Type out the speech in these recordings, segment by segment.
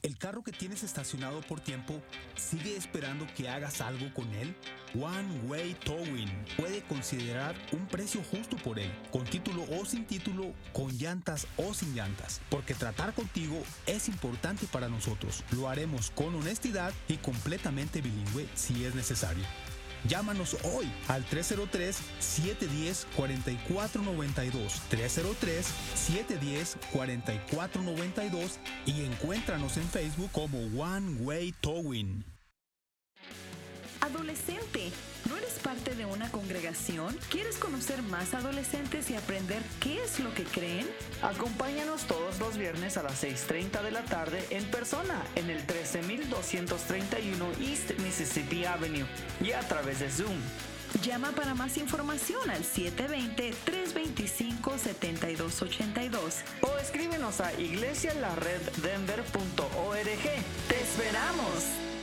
¿El carro que tienes estacionado por tiempo sigue esperando que hagas algo con él? One Way Towing puede considerar un precio justo por él, con título o sin título, con llantas o sin llantas, porque tratar contigo es importante para nosotros. Lo haremos con honestidad y completamente bilingüe si es necesario. Llámanos hoy al 303-710-4492, 303-710-4492 y encuéntranos en Facebook como One Way Towing. Adolescente, ¿no eres parte de una congregación? ¿Quieres conocer más adolescentes y aprender qué es lo que creen? Acompáñanos todos los viernes a las 6:30 de la tarde en persona en el 13231 East Mississippi Avenue y a través de Zoom. Llama para más información al 720-325-7282 o escríbenos a iglesialareddenver.org. ¡Te esperamos!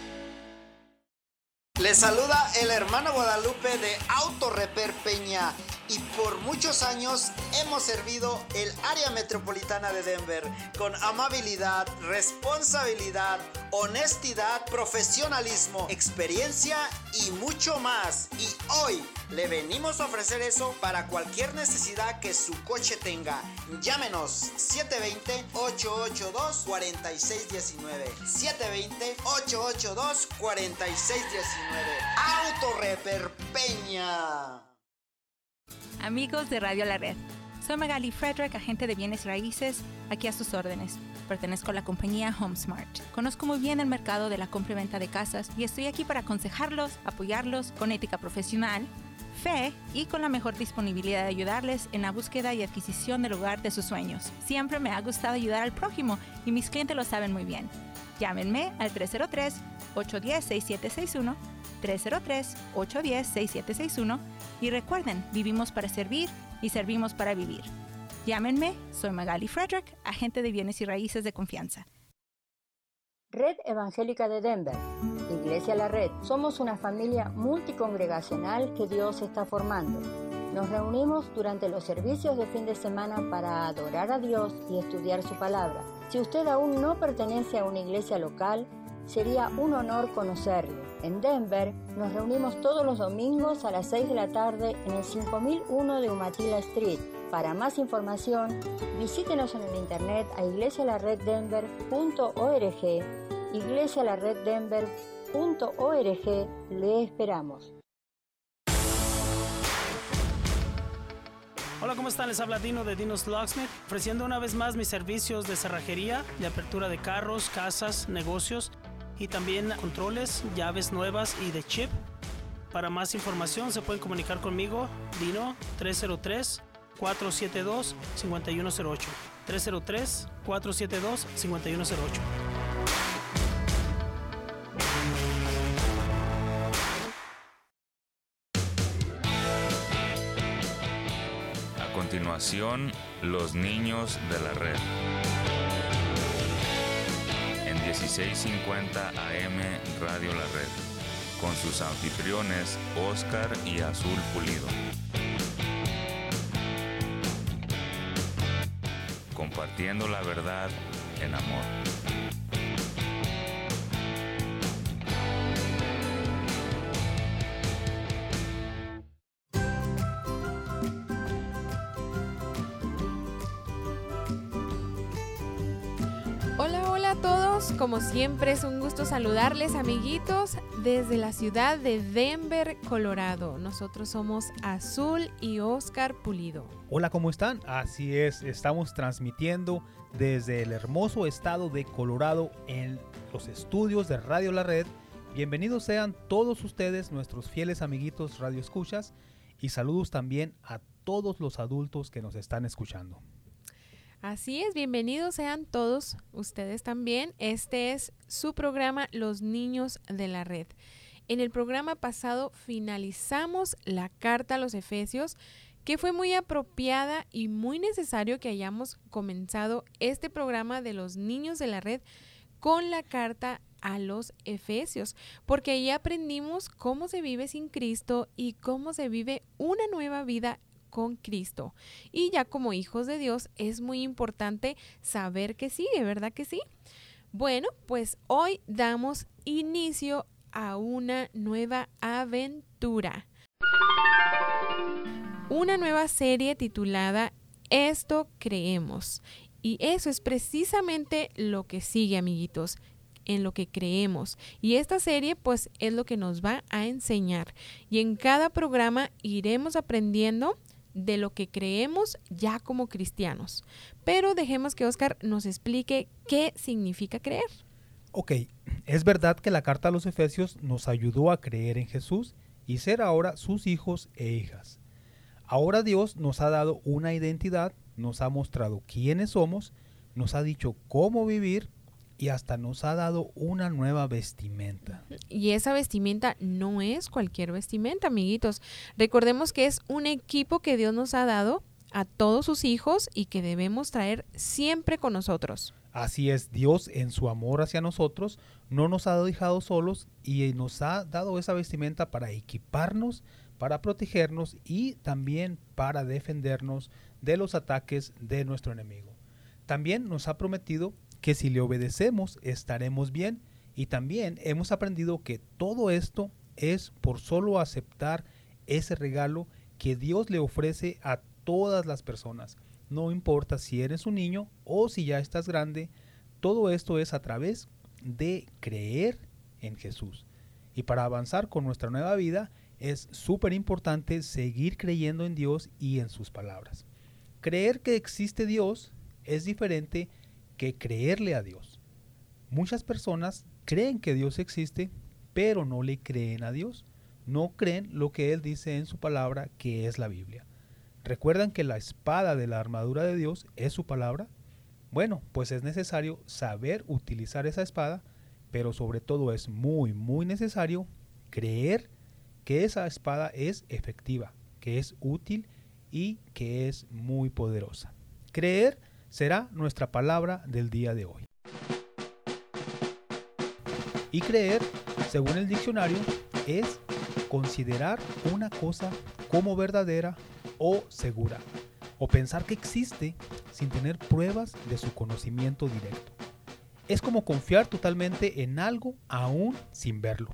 Les saluda el hermano Guadalupe de Auto Repair Peña y por muchos años hemos servido el área metropolitana de Denver con amabilidad, responsabilidad, honestidad, profesionalismo, experiencia y mucho más. Y hoy le venimos a ofrecer eso para cualquier necesidad que su coche tenga. Llámenos 720-882-4619. 720-882-4619. Auto Repair Peña. Amigos de Radio La Red, soy Magali Frederick, agente de bienes raíces, aquí a sus órdenes. Pertenezco a la compañía HomeSmart. Conozco muy bien el mercado de la compra y venta de casas y estoy aquí para aconsejarlos, apoyarlos con ética profesional, fe y con la mejor disponibilidad de ayudarles en la búsqueda y adquisición del hogar de sus sueños. Siempre me ha gustado ayudar al prójimo y mis clientes lo saben muy bien. Llámenme al 303-810-6761, 303-810-6761 y recuerden, vivimos para servir y servimos para vivir. Llámenme, soy Magali Frederick, agente de bienes y raíces de confianza. Red Evangélica de Denver, Iglesia La Red. Somos una familia multicongregacional que Dios está formando. Nos reunimos durante los servicios de fin de semana para adorar a Dios y estudiar su palabra. Si usted aún no pertenece a una iglesia local, sería un honor conocerlo. En Denver nos reunimos todos los domingos a las 6 de la tarde en el 5001 de Umatilla Street. Para más información, visítenos en el internet a iglesialareddenver.org, iglesialareddenver.org. Le esperamos. Hola, ¿cómo están? Les habla Dino de Dino's Locksmith, ofreciendo una vez más mis servicios de cerrajería, de apertura de carros, casas, negocios y también controles, llaves nuevas y de chip. Para más información se pueden comunicar conmigo, Dino, 303-472-5108. 303-472-5108. A continuación, los niños de la red. En 1650 AM Radio La Red, con sus anfitriones Oscar y Azul Pulido. Compartiendo la verdad en amor. Hola a todos, como siempre es un gusto saludarles, amiguitos, desde la ciudad de Denver, Colorado. Nosotros somos Azul y Oscar Pulido. Hola, ¿cómo están? Así es, estamos transmitiendo desde el hermoso estado de Colorado en los estudios de Radio La Red. Bienvenidos sean todos ustedes, nuestros fieles amiguitos radioescuchas, y saludos también a todos los adultos que nos están escuchando. Así es, bienvenidos sean todos ustedes también. Este es su programa Los Niños de la Red. En el programa pasado finalizamos la carta a los Efesios, que fue muy apropiada y muy necesario que hayamos comenzado este programa de Los Niños de la Red con la carta a los Efesios, porque ahí aprendimos cómo se vive sin Cristo y cómo se vive una nueva vida con Cristo. Y ya como hijos de Dios es muy importante saber que sigue, ¿verdad que sí? Bueno, pues hoy damos inicio a una nueva aventura. Una nueva serie titulada Esto Creemos. Y eso es precisamente lo que sigue, amiguitos, en lo que creemos. Y esta serie pues es lo que nos va a enseñar. Y en cada programa iremos aprendiendo de lo que creemos ya como cristianos. Pero dejemos que Oscar nos explique qué significa creer. Ok, es verdad que la carta a los Efesios nos ayudó a creer en Jesús y ser ahora sus hijos e hijas. Ahora Dios nos ha dado una identidad, nos ha mostrado quiénes somos, nos ha dicho cómo vivir y hasta nos ha dado una nueva vestimenta. Y esa vestimenta no es cualquier vestimenta, amiguitos. Recordemos que es un equipo que Dios nos ha dado a todos sus hijos y que debemos traer siempre con nosotros. Así es, Dios en su amor hacia nosotros no nos ha dejado solos y nos ha dado esa vestimenta para equiparnos, para protegernos y también para defendernos de los ataques de nuestro enemigo. También nos ha prometido que si le obedecemos estaremos bien y también hemos aprendido que todo esto es por solo aceptar ese regalo que Dios le ofrece a todas las personas. No importa si eres un niño o si ya estás grande, todo esto es a través de creer en Jesús. Y para avanzar con nuestra nueva vida es súper importante seguir creyendo en Dios y en sus palabras. Creer que existe Dios es diferente que creerle a Dios. Muchas personas creen que Dios existe, pero no le creen a Dios. No creen lo que Él dice en su palabra, que es la Biblia. ¿Recuerdan que la espada de la armadura de Dios es su palabra? Bueno, pues es necesario saber utilizar esa espada, pero sobre todo es muy, muy necesario creer que esa espada es efectiva, que es útil y que es muy poderosa. Creer será nuestra palabra del día de hoy. Y creer, según el diccionario, es considerar una cosa como verdadera o segura, o pensar que existe sin tener pruebas de su conocimiento directo. Es como confiar totalmente en algo aún sin verlo.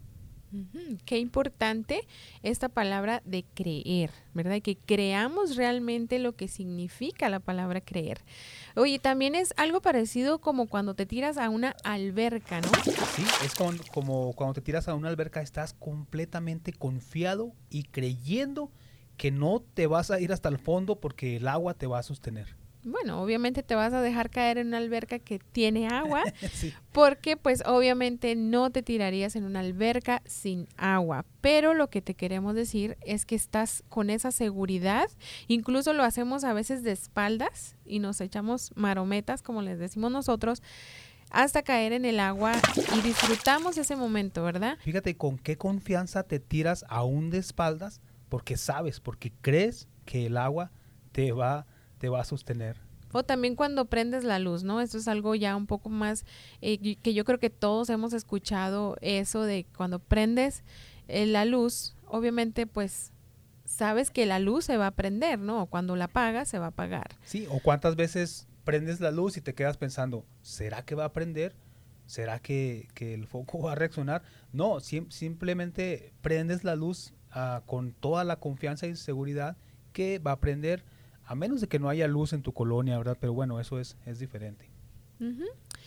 Qué importante esta palabra de creer, ¿verdad? Que creamos realmente lo que significa la palabra creer. Oye, también es algo parecido como cuando te tiras a una alberca, ¿no? Sí, es como cuando te tiras a una alberca, estás completamente confiado y creyendo que no te vas a ir hasta el fondo porque el agua te va a sostener. Bueno, obviamente te vas a dejar caer en una alberca que tiene agua, sí. Porque pues obviamente no te tirarías en una alberca sin agua, pero lo que te queremos decir es que estás con esa seguridad, incluso lo hacemos a veces de espaldas y nos echamos marometas, como les decimos nosotros, hasta caer en el agua y disfrutamos ese momento, ¿verdad? Fíjate con qué confianza te tiras aún de espaldas, porque sabes, porque crees que el agua te va a sostener. O también cuando prendes la luz, ¿no? Esto es algo ya un poco más que yo creo que todos hemos escuchado eso de cuando prendes la luz, obviamente pues sabes que la luz se va a prender, ¿no? O cuando la apagas se va a apagar. Sí, o cuántas veces prendes la luz y te quedas pensando, ¿será que va a prender? ¿Será que el foco va a reaccionar? No, simplemente prendes la luz con toda la confianza y seguridad que va a prender, a menos de que no haya luz en tu colonia, ¿verdad? Pero bueno, eso es diferente. Uh-huh.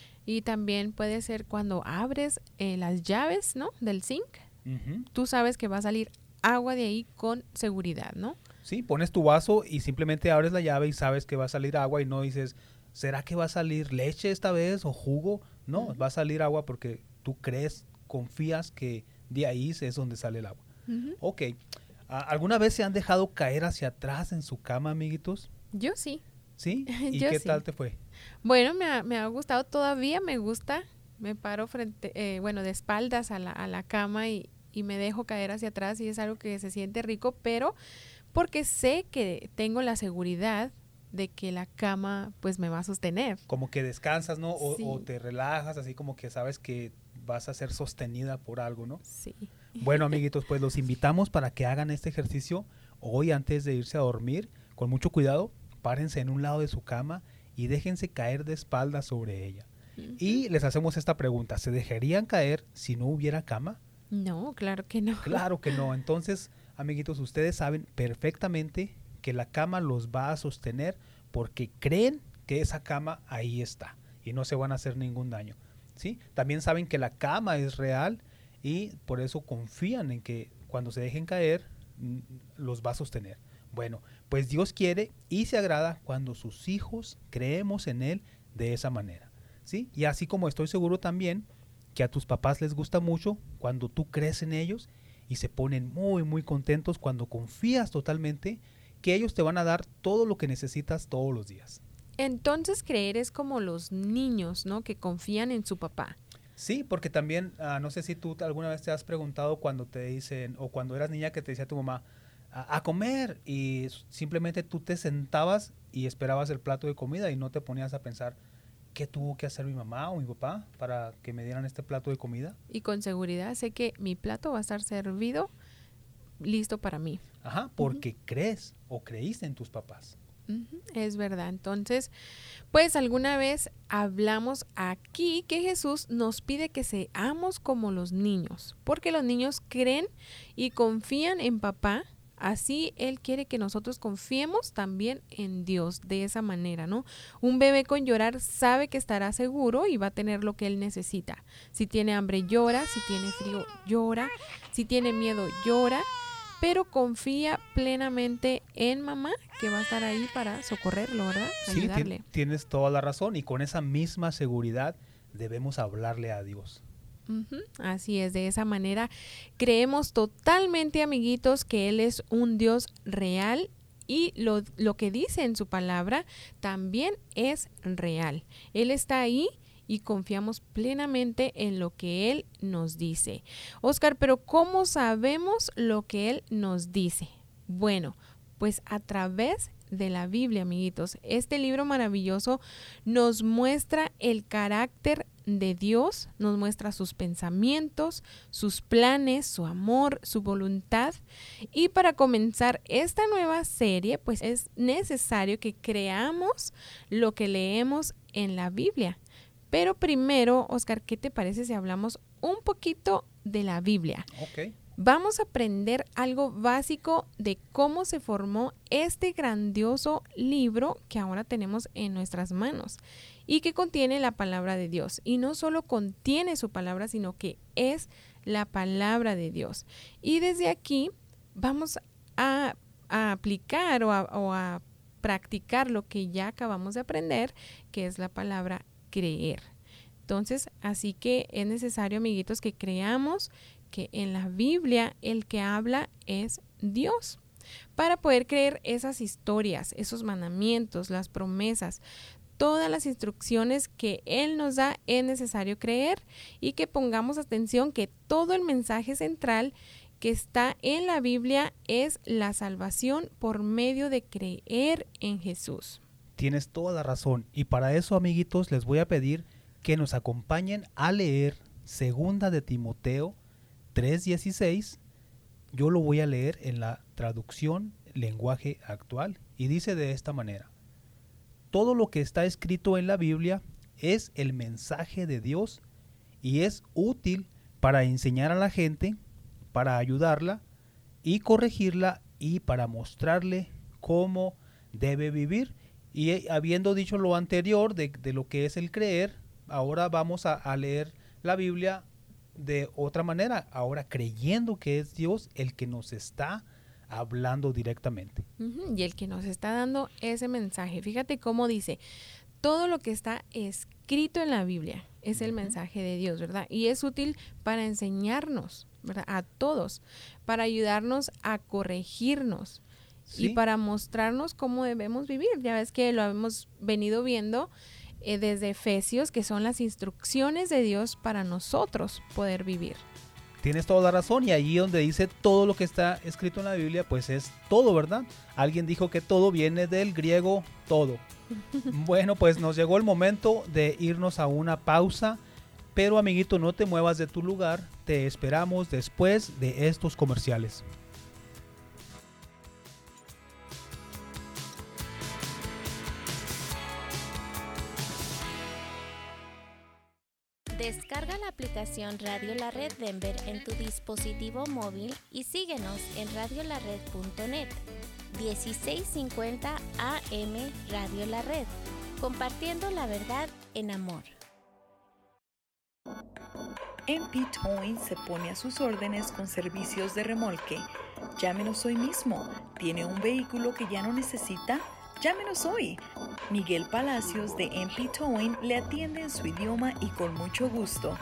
Y también puede ser cuando abres las llaves, ¿no? Del zinc. Uh-huh. Tú sabes que va a salir agua de ahí con seguridad, ¿no? Sí, pones tu vaso y simplemente abres la llave y sabes que va a salir agua y no dices, ¿será que va a salir leche esta vez o jugo? No, uh-huh. Va a salir agua porque tú crees, confías que de ahí es donde sale el agua. Uh-huh. Ok. ¿Alguna vez se han dejado caer hacia atrás en su cama, amiguitos? Yo sí. ¿Sí? ¿Y qué tal te fue? Bueno, me ha gustado, todavía me gusta. Me paro de espaldas a la cama y me dejo caer hacia atrás y es algo que se siente rico, pero porque sé que tengo la seguridad de que la cama pues me va a sostener. Como que descansas, ¿no? Sí. O te relajas, así como que sabes que vas a ser sostenida por algo, ¿no? Sí. Bueno, amiguitos, pues los invitamos para que hagan este ejercicio hoy antes de irse a dormir. Con mucho cuidado, párense en un lado de su cama y déjense caer de espaldas sobre ella. Y les hacemos esta pregunta, ¿se dejarían caer si no hubiera cama? No, claro que no. Claro que no. Entonces, amiguitos, ustedes saben perfectamente que la cama los va a sostener porque creen que esa cama ahí está y no se van a hacer ningún daño, ¿sí? También saben que la cama es real y por eso confían en que cuando se dejen caer los va a sostener. Bueno, pues Dios quiere y se agrada cuando sus hijos creemos en Él de esa manera, ¿sí? Y así como estoy seguro también que a tus papás les gusta mucho cuando tú crees en ellos y se ponen muy, muy contentos cuando confías totalmente que ellos te van a dar todo lo que necesitas todos los días. Entonces creer es como los niños, ¿no? Que confían en su papá. Sí, porque también, no sé si tú alguna vez te has preguntado cuando te dicen, o cuando eras niña que te decía tu mamá, a comer, y simplemente tú te sentabas y esperabas el plato de comida y no te ponías a pensar qué tuvo que hacer mi mamá o mi papá para que me dieran este plato de comida. Y con seguridad sé que mi plato va a estar servido, listo para mí. Ajá, porque crees o creíste en tus papás. Es verdad. Entonces, pues alguna vez hablamos aquí que Jesús nos pide que seamos como los niños, porque los niños creen y confían en papá. Así Él quiere que nosotros confiemos también en Dios de esa manera, ¿no? Un bebé con llorar sabe que estará seguro y va a tener lo que él necesita. Si tiene hambre, llora. Si tiene frío, llora. Si tiene miedo, llora. Pero confía plenamente en mamá, que va a estar ahí para socorrerlo, ¿verdad? Ayudarle. Sí, tienes toda la razón y con esa misma seguridad debemos hablarle a Dios. Así es, de esa manera creemos totalmente, amiguitos, que Él es un Dios real y lo que dice en su palabra también es real. Él está ahí y confiamos plenamente en lo que Él nos dice. Oscar, pero ¿cómo sabemos lo que Él nos dice? Bueno, pues a través de la Biblia, amiguitos. Este libro maravilloso nos muestra el carácter de Dios, nos muestra sus pensamientos, sus planes, su amor, su voluntad. Y para comenzar esta nueva serie, pues es necesario que creamos lo que leemos en la Biblia. Pero primero, Oscar, ¿qué te parece si hablamos un poquito de la Biblia? Ok. Vamos a aprender algo básico de cómo se formó este grandioso libro que ahora tenemos en nuestras manos y que contiene la palabra de Dios. Y no solo contiene su palabra, sino que es la palabra de Dios. Y desde aquí vamos a aplicar o a practicar lo que ya acabamos de aprender, que es la palabra creer. Entonces, así que es necesario, amiguitos, que creamos que en la Biblia el que habla es Dios. Para poder creer esas historias, esos mandamientos, las promesas, todas las instrucciones que Él nos da, es necesario creer y que pongamos atención que todo el mensaje central que está en la Biblia es la salvación por medio de creer en Jesús. Tienes toda la razón y para eso, amiguitos, les voy a pedir que nos acompañen a leer 2 de Timoteo 3:16. Yo lo voy a leer en la traducción lenguaje actual y dice de esta manera: todo lo que está escrito en la Biblia es el mensaje de Dios y es útil para enseñar a la gente, para ayudarla y corregirla y para mostrarle cómo debe vivir. Y habiendo dicho lo anterior de lo que es el creer, ahora vamos a leer la Biblia de otra manera, ahora creyendo que es Dios el que nos está hablando directamente. Y el que nos está dando ese mensaje. Fíjate cómo dice, todo lo que está escrito en la Biblia es el mensaje de Dios, ¿verdad? Y es útil para enseñarnos, ¿verdad? A todos, para ayudarnos a corregirnos. ¿Sí? Y para mostrarnos cómo debemos vivir. Ya ves que lo hemos venido viendo desde Efesios, que son las instrucciones de Dios para nosotros poder vivir. Tienes toda la razón, y allí donde dice todo lo que está escrito en la Biblia, pues es todo, ¿verdad? Alguien dijo que todo viene del griego todo. Bueno, pues nos llegó el momento de irnos a una pausa, pero amiguito, no te muevas de tu lugar, te esperamos después de estos comerciales. Descarga la aplicación Radio La Red Denver en tu dispositivo móvil y síguenos en radiolared.net. 1650 AM Radio La Red, compartiendo la verdad en amor. MP Towing se pone a sus órdenes con servicios de remolque. Llámenos hoy mismo. ¿Tiene un vehículo que ya no necesita? Llámenos hoy. Miguel Palacios de MP Towing le atiende en su idioma y con mucho gusto.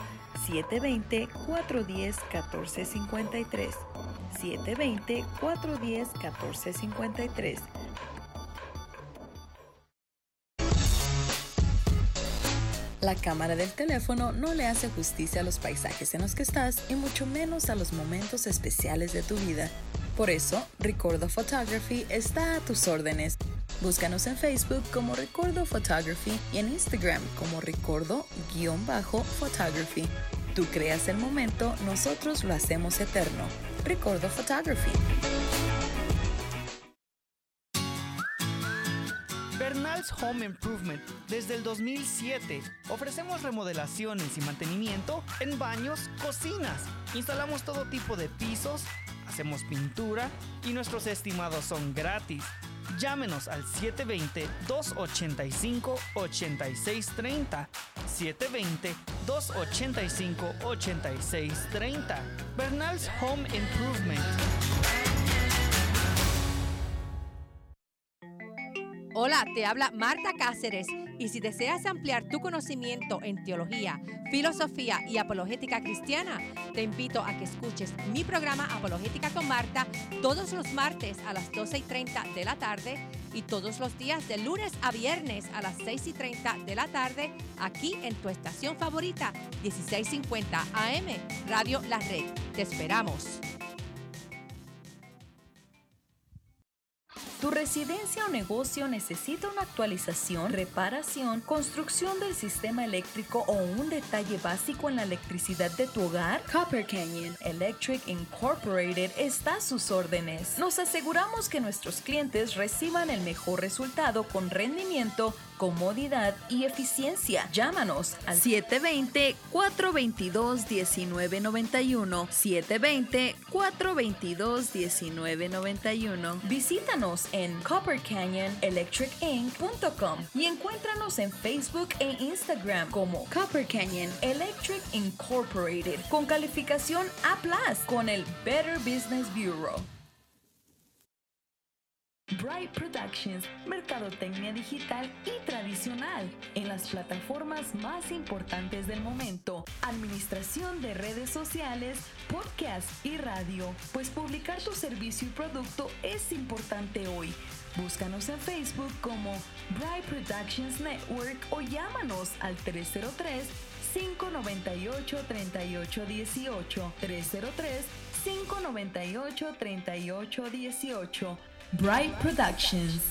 720-410-1453. 720-410-1453. La cámara del teléfono no le hace justicia a los paisajes en los que estás y mucho menos a los momentos especiales de tu vida. Por eso, Recordo Photography está a tus órdenes. Búscanos en Facebook como Recordo Photography y en Instagram como Recordo_Photography. Tú creas el momento, nosotros lo hacemos eterno. Recordo Photography. Bernal's Home Improvement. Desde el 2007 ofrecemos remodelaciones y mantenimiento en baños, cocinas. Instalamos todo tipo de pisos, hacemos pintura y nuestros estimados son gratis. Llámenos al 720-285-8630. 720-285-8630. Bernal's Home Improvement. Hola, te habla Marta Cáceres y si deseas ampliar tu conocimiento en teología, filosofía y apologética cristiana, te invito a que escuches mi programa Apologética con Marta todos los martes a las 12:30 de la tarde y todos los días de lunes a viernes a las 6:30 de la tarde aquí en tu estación favorita, 1650 AM, Radio La Red. Te esperamos. ¿Tu residencia o negocio necesita una actualización, reparación, construcción del sistema eléctrico o un detalle básico en la electricidad de tu hogar? Copper Canyon Electric Incorporated está a sus órdenes. Nos aseguramos que nuestros clientes reciban el mejor resultado con rendimiento, comodidad y eficiencia. Llámanos al 720-422-1991. 720-422-1991. Visítanos en coppercanyonelectricinc.com y encuéntranos en Facebook e Instagram como Copper Canyon Electric Incorporated con calificación A+ con el Better Business Bureau. Bright Productions, mercadotecnia digital y tradicional en las plataformas más importantes del momento, administración de redes sociales, podcast y radio, pues publicar tu servicio y producto es importante hoy. Búscanos en Facebook como Bright Productions Network o llámanos al 303-598-3818, 303-598-3818. Bright Productions.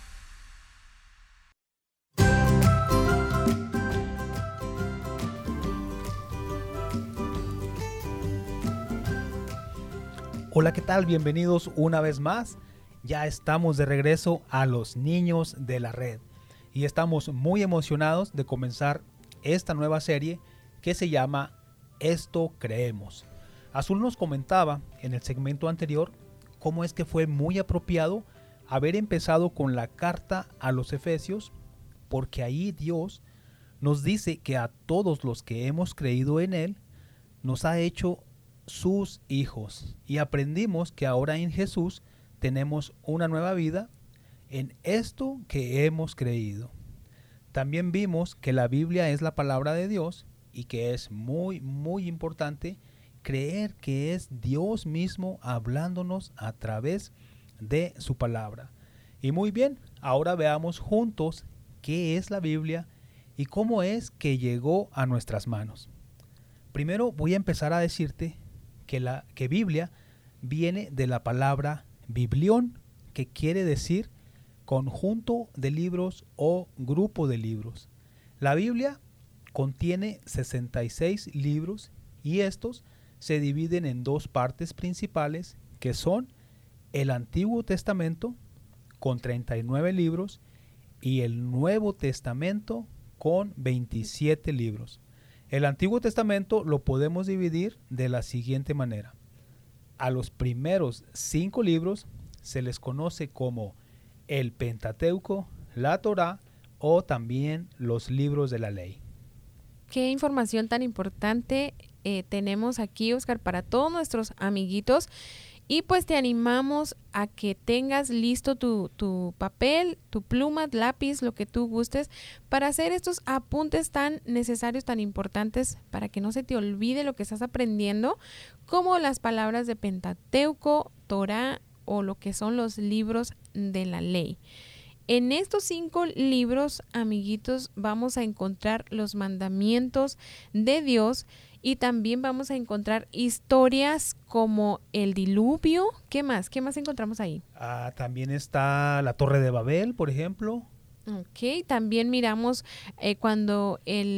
Hola, ¿qué tal? Bienvenidos una vez más. Ya estamos de regreso a los niños de la red y estamos muy emocionados de comenzar esta nueva serie que se llama Esto Creemos. Azul nos comentaba en el segmento anterior cómo es que fue muy apropiado haber empezado con la carta a los Efesios, porque ahí Dios nos dice que a todos los que hemos creído en Él, nos ha hecho sus hijos. Y aprendimos que ahora en Jesús tenemos una nueva vida en esto que hemos creído. También vimos que la Biblia es la palabra de Dios y que es muy, muy importante creer que es Dios mismo hablándonos a través de su palabra. Y muy bien, ahora veamos juntos qué es la Biblia y cómo es que llegó a nuestras manos. Primero voy a empezar a decirte que Biblia viene de la palabra biblión, que quiere decir conjunto de libros o grupo de libros. La Biblia contiene 66 libros y estos se dividen en dos partes principales, que son el Antiguo Testamento con 39 libros y el Nuevo Testamento con 27 libros. El Antiguo Testamento lo podemos dividir de la siguiente manera. A los primeros 5 libros se les conoce como el Pentateuco, la Torá o también los libros de la ley. Qué información tan importante tenemos aquí, Oscar, para todos nuestros amiguitos. Y pues te animamos a que tengas listo tu papel, tu pluma, lápiz, lo que tú gustes, para hacer estos apuntes tan necesarios, tan importantes, para que no se te olvide lo que estás aprendiendo, como las palabras de Pentateuco, Torá o lo que son los libros de la ley. En estos 5 libros, amiguitos, vamos a encontrar los mandamientos de Dios y también vamos a encontrar historias como el diluvio. ¿Qué más? ¿Qué más encontramos ahí? También está la Torre de Babel, por ejemplo. Ok, también miramos cuando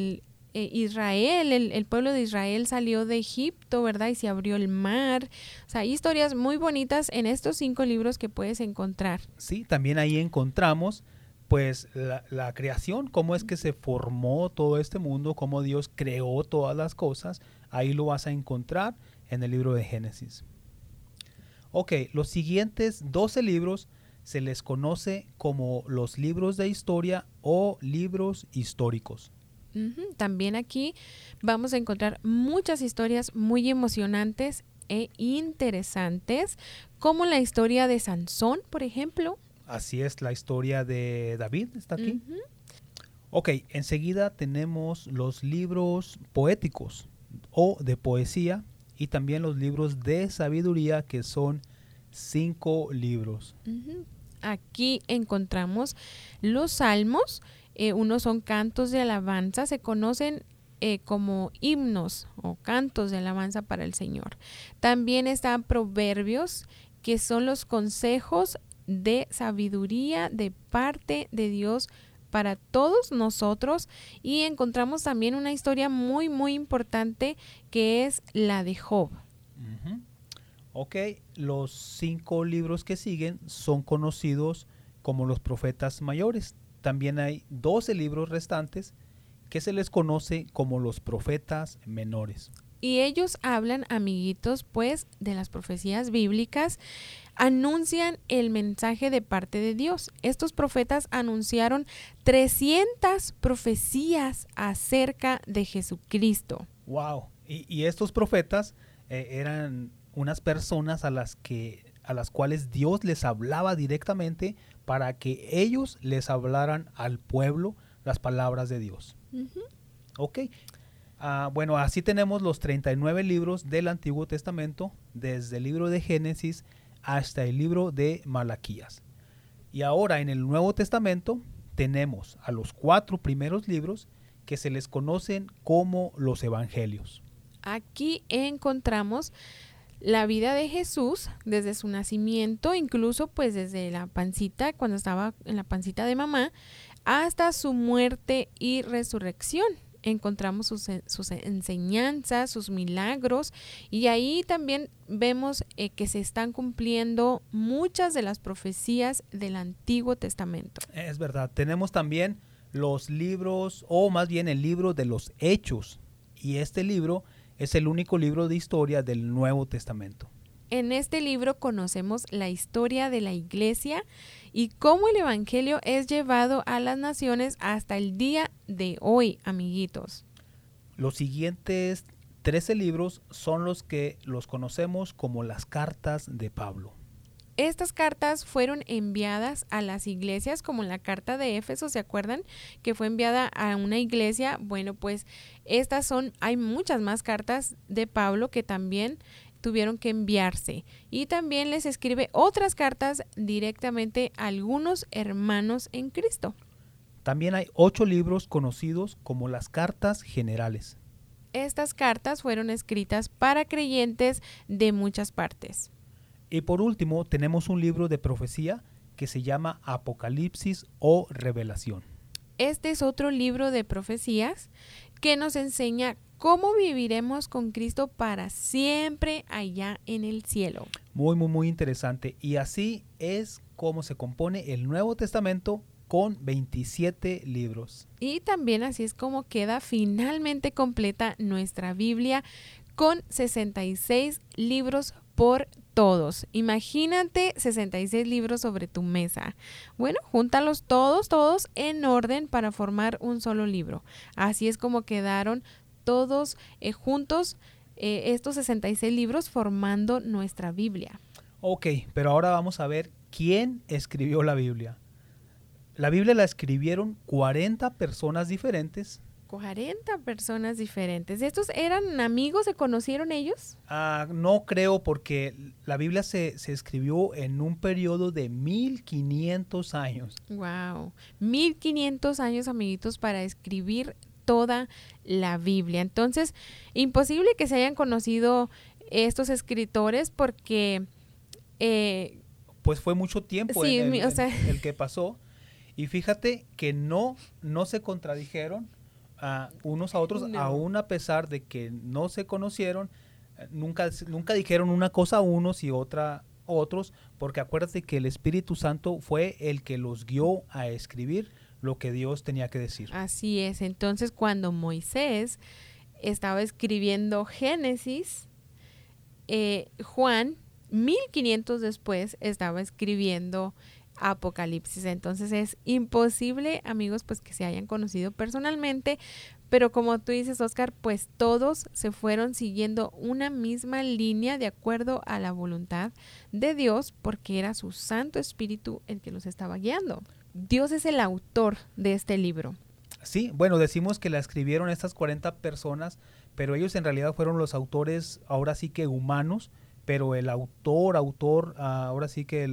Israel, el pueblo de Israel salió de Egipto, ¿verdad? Y se abrió el mar. O sea, hay historias muy bonitas en estos 5 libros que puedes encontrar. Sí, también ahí encontramos pues la creación, cómo es que se formó todo este mundo, cómo Dios creó todas las cosas. Ahí lo vas a encontrar en el libro de Génesis. Ok, los siguientes 12 libros se les conoce como los libros de historia o libros históricos. También aquí vamos a encontrar muchas historias muy emocionantes e interesantes, como la historia de Sansón, por ejemplo. Así es, la historia de David está aquí. Ok, enseguida tenemos los libros poéticos o de poesía y también los libros de sabiduría, que son 5 libros. Aquí encontramos los salmos. Unos son cantos de alabanza, se conocen como himnos o cantos de alabanza para el Señor. También están proverbios, que son los consejos de sabiduría de parte de Dios para todos nosotros. Y encontramos también una historia muy, muy importante, que es la de Job. Ok, los 5 libros que siguen son conocidos como los profetas mayores. También hay 12 libros restantes que se les conoce como los profetas menores. Y ellos hablan, amiguitos, pues, de las profecías bíblicas, anuncian el mensaje de parte de Dios. Estos profetas anunciaron 300 profecías acerca de Jesucristo. ¡Wow! Y estos profetas eran unas personas a las cuales Dios les hablaba directamente para que ellos les hablaran al pueblo las palabras de Dios. Ok. Bueno, así tenemos los 39 libros del Antiguo Testamento, desde el libro de Génesis hasta el libro de Malaquías. Y ahora en el Nuevo Testamento tenemos a los 4 primeros libros que se les conocen como los Evangelios. Aquí encontramos la vida de Jesús desde su nacimiento, incluso pues desde la pancita, cuando estaba en la pancita de mamá, hasta su muerte y resurrección. Encontramos sus enseñanzas, sus milagros, y ahí también vemos que se están cumpliendo muchas de las profecías del Antiguo Testamento. Es verdad, tenemos también los libros, o más bien el libro de los Hechos, y este libro es el único libro de historia del Nuevo Testamento. En este libro conocemos la historia de la iglesia y cómo el evangelio es llevado a las naciones hasta el día de hoy, amiguitos. Los siguientes 13 libros son los que los conocemos como las cartas de Pablo. Estas cartas fueron enviadas a las iglesias, como la carta de Éfeso, ¿se acuerdan? Que fue enviada a una iglesia. Bueno, pues hay muchas más cartas de Pablo que también tuvieron que enviarse. Y también les escribe otras cartas directamente a algunos hermanos en Cristo. También hay 8 libros conocidos como las cartas generales. Estas cartas fueron escritas para creyentes de muchas partes. Y por último, tenemos un libro de profecía que se llama Apocalipsis o Revelación. Este es otro libro de profecías que nos enseña cómo viviremos con Cristo para siempre allá en el cielo. Muy, muy, muy interesante. Y así es como se compone el Nuevo Testamento con 27 libros. Y también así es como queda finalmente completa nuestra Biblia con 66 libros por todos. Imagínate 66 libros sobre tu mesa. Bueno, júntalos todos en orden para formar un solo libro. Así es como quedaron todos juntos estos 66 libros formando nuestra Biblia. Ok, pero ahora vamos a ver quién escribió la Biblia. La Biblia la escribieron 40 personas diferentes. 40 personas diferentes. ¿Estos eran amigos? ¿Se conocieron ellos? No creo, porque la Biblia se escribió en un periodo de 1500 años. Wow, 1500 años, amiguitos, para escribir toda la Biblia. Entonces, imposible que se hayan conocido estos escritores porque... pues fue mucho tiempo sí, el que pasó. Y fíjate que no se contradijeron unos a otros, no. Aún a pesar de que no se conocieron, nunca dijeron una cosa a unos y otra a otros, porque acuérdate que el Espíritu Santo fue el que los guió a escribir lo que Dios tenía que decir. Así es. Entonces, cuando Moisés estaba escribiendo Génesis, Juan, 1500 después, estaba escribiendo Apocalipsis. Entonces es imposible, amigos, pues que se hayan conocido personalmente, pero como tú dices, Oscar, pues todos se fueron siguiendo una misma línea de acuerdo a la voluntad de Dios, porque era su Santo Espíritu el que los estaba guiando. Dios es el autor de este libro. Sí, bueno, decimos que la escribieron estas 40 personas, pero ellos en realidad fueron los autores, ahora sí que humanos, pero el autor, ahora sí que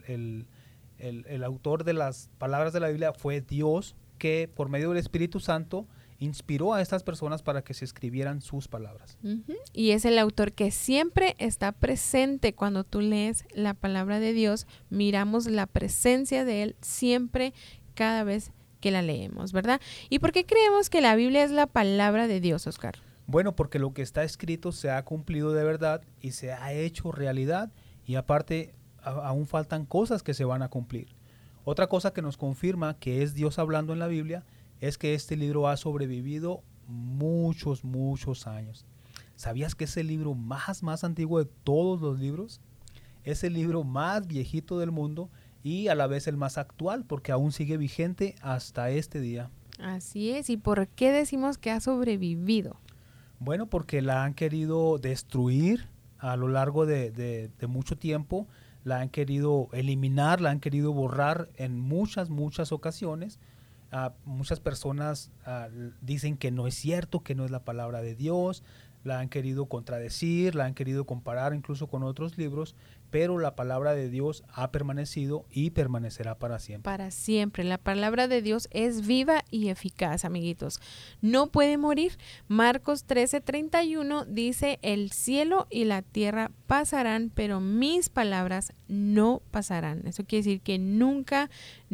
el autor de las palabras de la Biblia fue Dios, que por medio del Espíritu Santo inspiró a estas personas para que se escribieran sus palabras. Y es el autor que siempre está presente cuando tú lees la palabra de Dios. Miramos la presencia de Él siempre, cada vez que la leemos, ¿verdad? ¿Y por qué creemos que la Biblia es la palabra de Dios, Oscar? Bueno, porque lo que está escrito se ha cumplido de verdad y se ha hecho realidad, y aparte aún faltan cosas que se van a cumplir. Otra cosa que nos confirma que es Dios hablando en la Biblia es que este libro ha sobrevivido muchos años. ¿Sabías que es el libro más antiguo de todos los libros? Es el libro más viejito del mundo y a la vez el más actual, porque aún sigue vigente hasta este día. Así es. ¿Y por qué decimos que ha sobrevivido? Bueno, porque la han querido destruir a lo largo de mucho tiempo, la han querido eliminar, la han querido borrar en muchas ocasiones. Muchas personas dicen que no es cierto, que no es la palabra de Dios, la han querido contradecir, la han querido comparar incluso con otros libros, pero la palabra de Dios ha permanecido y permanecerá para siempre. Para siempre. La palabra de Dios es viva y eficaz, amiguitos. No puede morir. Marcos 13:31 dice, el cielo y la tierra pasarán, pero mis palabras no pasarán. Eso quiere decir que nunca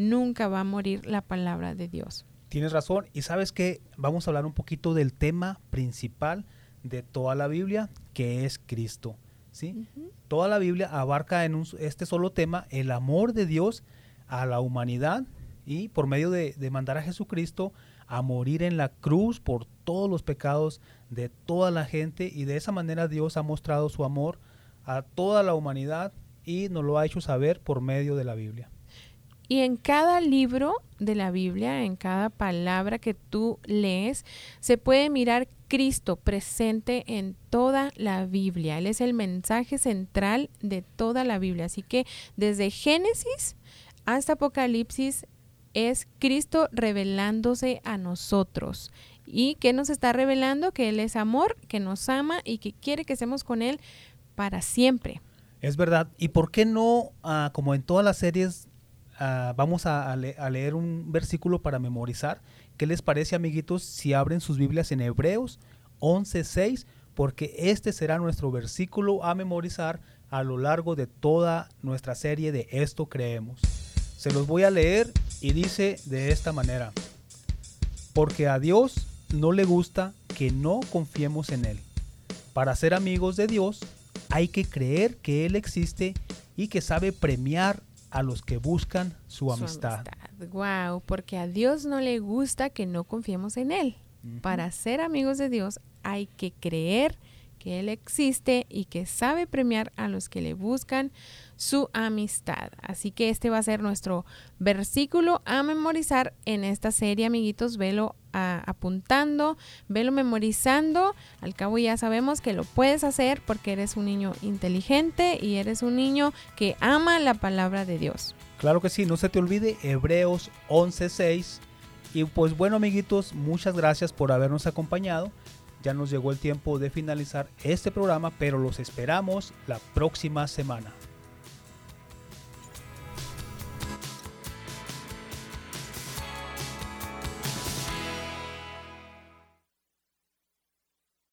va a morir la palabra de Dios. Tienes razón. Y sabes que vamos a hablar un poquito del tema principal de toda la Biblia, que es Cristo. ¿Sí? Toda la Biblia abarca en este solo tema el amor de Dios a la humanidad, y por medio de mandar a Jesucristo a morir en la cruz por todos los pecados de toda la gente, y de esa manera Dios ha mostrado su amor a toda la humanidad y nos lo ha hecho saber por medio de la Biblia. Y en cada libro de la Biblia, en cada palabra que tú lees, se puede mirar Cristo presente en toda la Biblia. Él es el mensaje central de toda la Biblia. Así que desde Génesis hasta Apocalipsis es Cristo revelándose a nosotros. ¿Y qué nos está revelando? Que Él es amor, que nos ama y que quiere que estemos con Él para siempre. Es verdad. ¿Y por qué no, como en todas las series, vamos a leer un versículo para memorizar? ¿Qué les parece, amiguitos, si abren sus Biblias en Hebreos 11:6? Porque este será nuestro versículo a memorizar a lo largo de toda nuestra serie de Esto Creemos. Se los voy a leer y dice de esta manera: porque a Dios no le gusta que no confiemos en Él. Para ser amigos de Dios hay que creer que Él existe y que sabe premiar a los que buscan su amistad. Wow, porque a Dios no le gusta que no confiemos en Él. Para ser amigos de Dios hay que creer que Él existe y que sabe premiar a los que le buscan su amistad. Así que este va a ser nuestro versículo a memorizar en esta serie, amiguitos. Velo apuntando, velo memorizando. Al cabo ya sabemos que lo puedes hacer porque eres un niño inteligente y eres un niño que ama la palabra de Dios. Claro que sí, no se te olvide Hebreos 11:6. Y pues bueno, amiguitos, muchas gracias por habernos acompañado. Ya nos llegó el tiempo de finalizar este programa, pero los esperamos la próxima semana.